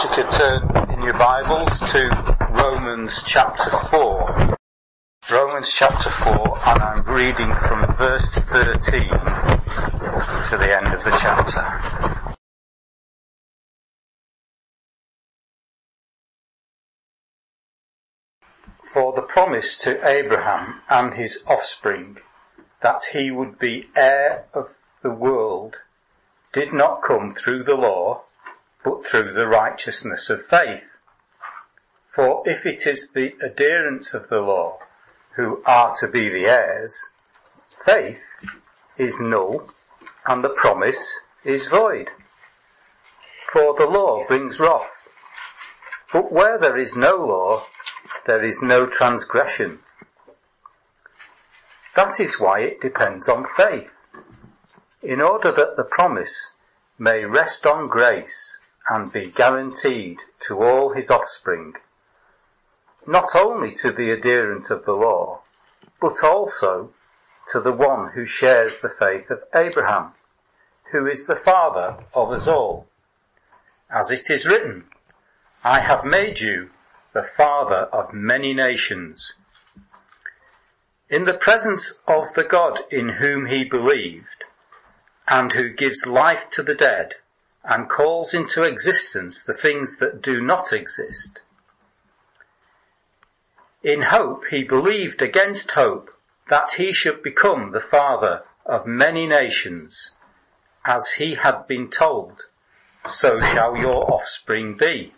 you could turn in your Bibles to Romans chapter 4. Romans chapter 4, and I'm reading from verse 13 to the end of the chapter. For the promise to Abraham and his offspring that he would be heir of the world did not come through the law, but through the righteousness of faith. For if it is the adherents of the law who are to be the heirs, faith is null and the promise is void. For the law brings wrath. But where there is no law, there is no transgression. That is why it depends on faith, in order that the promise may rest on grace and be guaranteed to all his offspring, not only to the adherent of the law, but also to the one who shares the faith of Abraham, who is the father of us all. As it is written, I have made you the father of many nations, in the presence of the God in whom he believed, and who gives life to the dead, and calls into existence the things that do not exist. In hope he believed against hope that he should become the father of many nations, as he had been told, so shall your offspring be.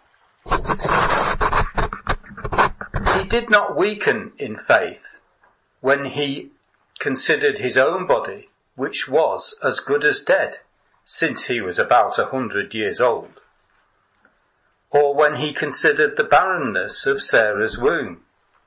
He did not weaken in faith when he considered his own body, which was as good as dead, since he was about 100 years old, or when he considered the barrenness of Sarah's womb.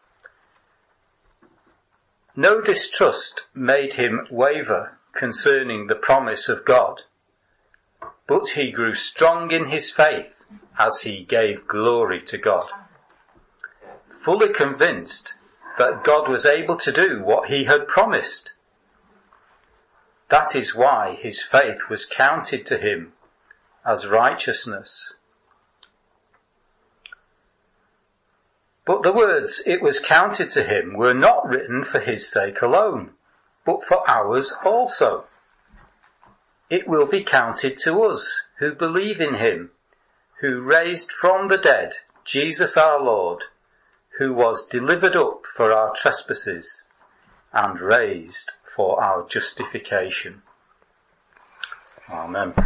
No distrust made him waver concerning the promise of God, but he grew strong in his faith as he gave glory to God, fully convinced that God was able to do what he had promised. That is why his faith was counted to him as righteousness. But the words "it was counted to him" were not written for his sake alone, but for ours also. It will be counted to us who believe in him, who raised from the dead Jesus our Lord, who was delivered up for our trespasses and raised for our justification. Amen.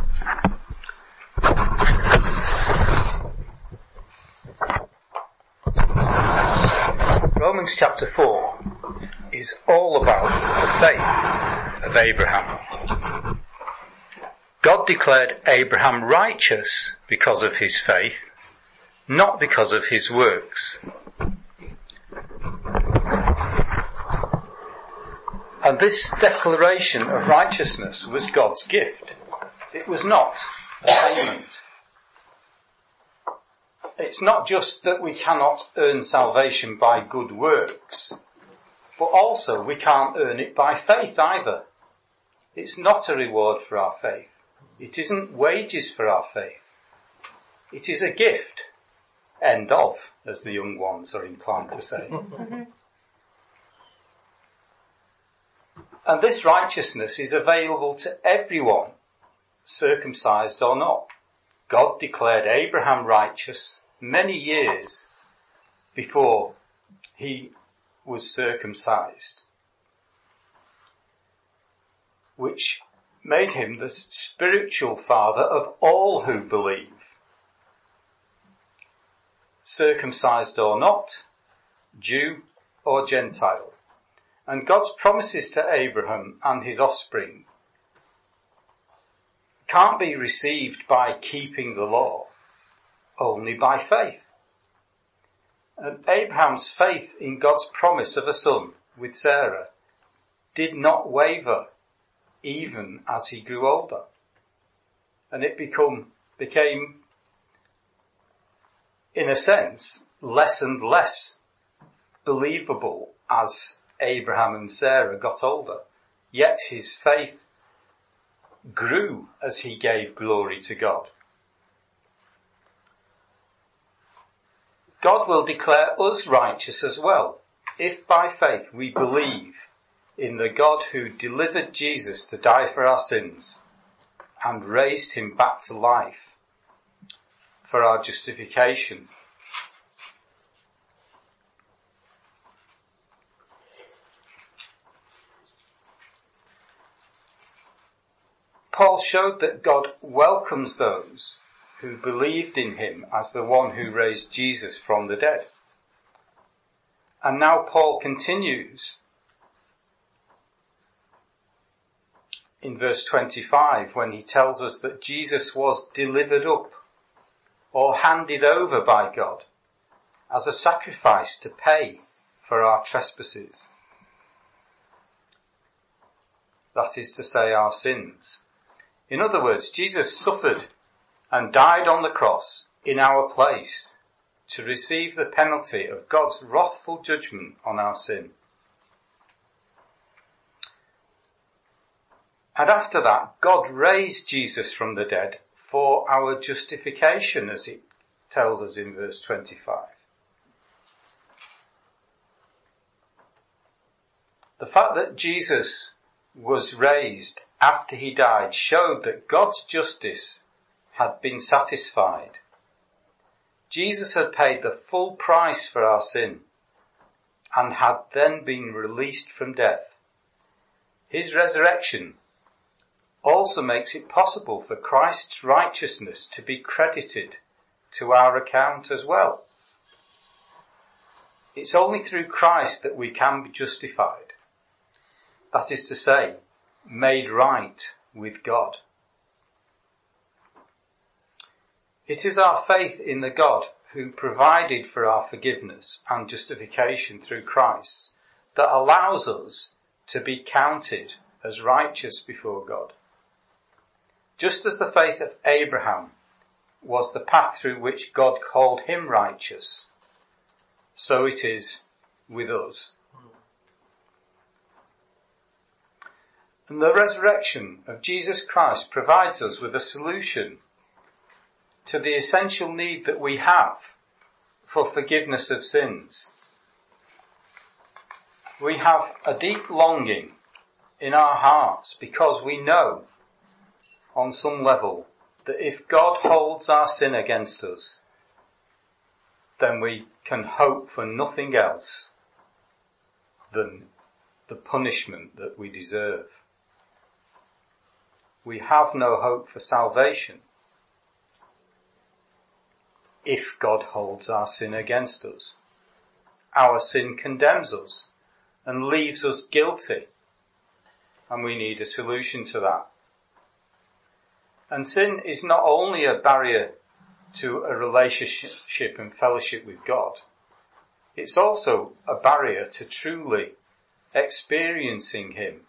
Romans chapter 4 is all about the faith of Abraham. God declared Abraham righteous because of his faith, not because of his works. And this declaration of righteousness was God's gift. It was not a payment. It's not just that we cannot earn salvation by good works, but also we can't earn it by faith either. It's not a reward for our faith. It isn't wages for our faith. It is a gift. End of, as the young ones are inclined to say. And this righteousness is available to everyone, circumcised or not. God declared Abraham righteous many years before he was circumcised, which made him the spiritual father of all who believe. Circumcised or not, Jew or Gentile. And God's promises to Abraham and his offspring can't be received by keeping the law, only by faith. And Abraham's faith in God's promise of a son with Sarah did not waver even as he grew older. And it became, in a sense, less and less believable as Abraham and Sarah got older. Yet his faith grew as he gave glory to God. God will declare us righteous as well, if by faith we believe in the God who delivered Jesus to die for our sins and raised him back to life for our justification. Paul showed that God welcomes those who believed in him as the one who raised Jesus from the dead. And now Paul continues in verse 25 when he tells us that Jesus was delivered up or handed over by God as a sacrifice to pay for our trespasses. That is to say, our sins. In other words, Jesus suffered and died on the cross in our place to receive the penalty of God's wrathful judgment on our sin. And after that, God raised Jesus from the dead for our justification, as it tells us in verse 25. The fact that Jesus was raised after he died showed that God's justice had been satisfied. Jesus had paid the full price for our sin and had then been released from death. His resurrection also makes it possible for Christ's righteousness to be credited to our account as well. It's only through Christ that we can be justified. That is to say, made right with God. It is our faith in the God who provided for our forgiveness and justification through Christ that allows us to be counted as righteous before God. Just as the faith of Abraham was the path through which God called him righteous, so it is with us. And the resurrection of Jesus Christ provides us with a solution to the essential need that we have for forgiveness of sins. We have a deep longing in our hearts because we know on some level that if God holds our sin against us, then we can hope for nothing else than the punishment that we deserve. We have no hope for salvation if God holds our sin against us. Our sin condemns us and leaves us guilty, and we need a solution to that. And sin is not only a barrier to a relationship and fellowship with God, it's also a barrier to truly experiencing him.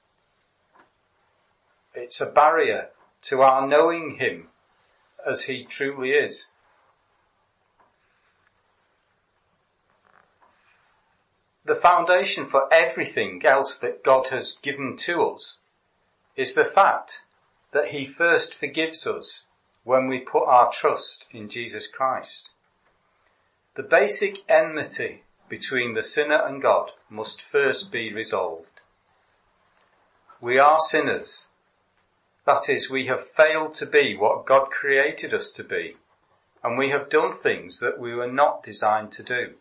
It's a barrier to our knowing him as he truly is. The foundation for everything else that God has given to us is the fact that he first forgives us when we put our trust in Jesus Christ. The basic enmity between the sinner and God must first be resolved. We are sinners. That is, we have failed to be what God created us to be, and we have done things that we were not designed to do.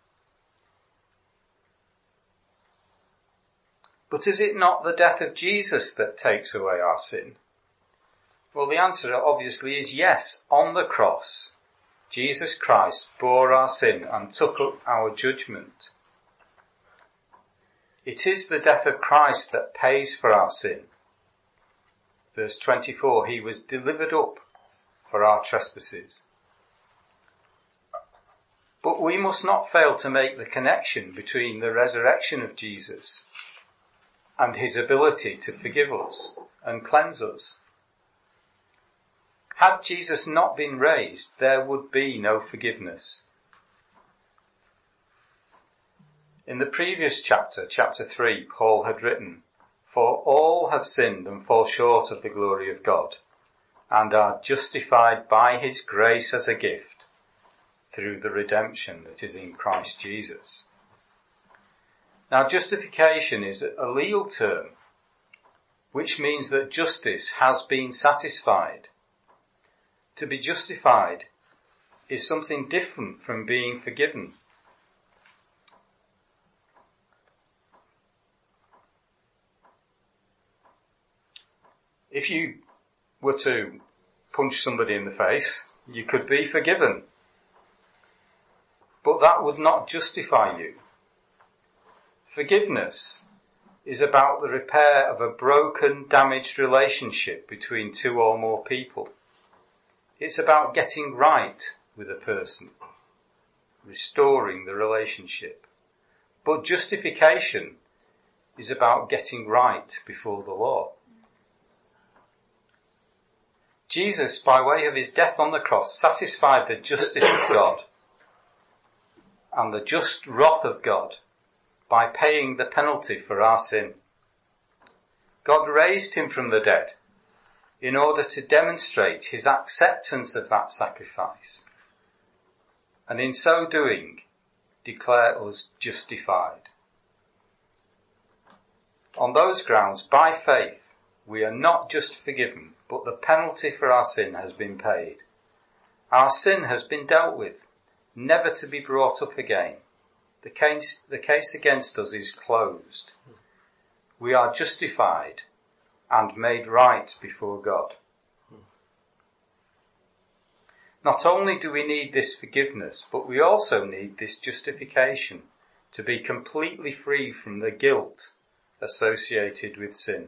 But is it not the death of Jesus that takes away our sin? Well, the answer obviously is yes. On the cross, Jesus Christ bore our sin and took up our judgment. It is the death of Christ that pays for our sin. Verse 24, he was delivered up for our trespasses. But we must not fail to make the connection between the resurrection of Jesus and his ability to forgive us and cleanse us. Had Jesus not been raised, there would be no forgiveness. In the previous chapter, chapter 3, Paul had written, "For all have sinned and fall short of the glory of God, and are justified by his grace as a gift, through the redemption that is in Christ Jesus. Now, justification is a legal term, which means that justice has been satisfied. To be justified is something different from being forgiven. If you were to punch somebody in the face, you could be forgiven. But that would not justify you. Forgiveness is about the repair of a broken, damaged relationship between two or more people. It's about getting right with a person, restoring the relationship. But justification is about getting right before the law. Jesus, by way of his death on the cross, satisfied the justice of God and the just wrath of God by paying the penalty for our sin. God raised him from the dead in order to demonstrate his acceptance of that sacrifice, and in so doing, declare us justified. On those grounds, by faith, we are not just forgiven, but the penalty for our sin has been paid. Our sin has been dealt with, never to be brought up again. The case against us is closed. We are justified and made right before God. Not only do we need this forgiveness, but we also need this justification to be completely free from the guilt associated with sin.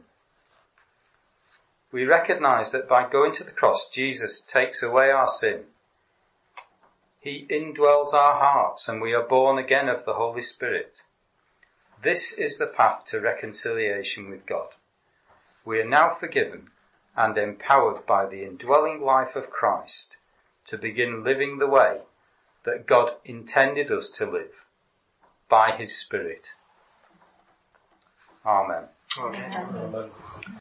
We recognize that by going to the cross, Jesus takes away our sin. He indwells our hearts and we are born again of the Holy Spirit. This is the path to reconciliation with God. We are now forgiven and empowered by the indwelling life of Christ to begin living the way that God intended us to live by his Spirit. Amen. Amen.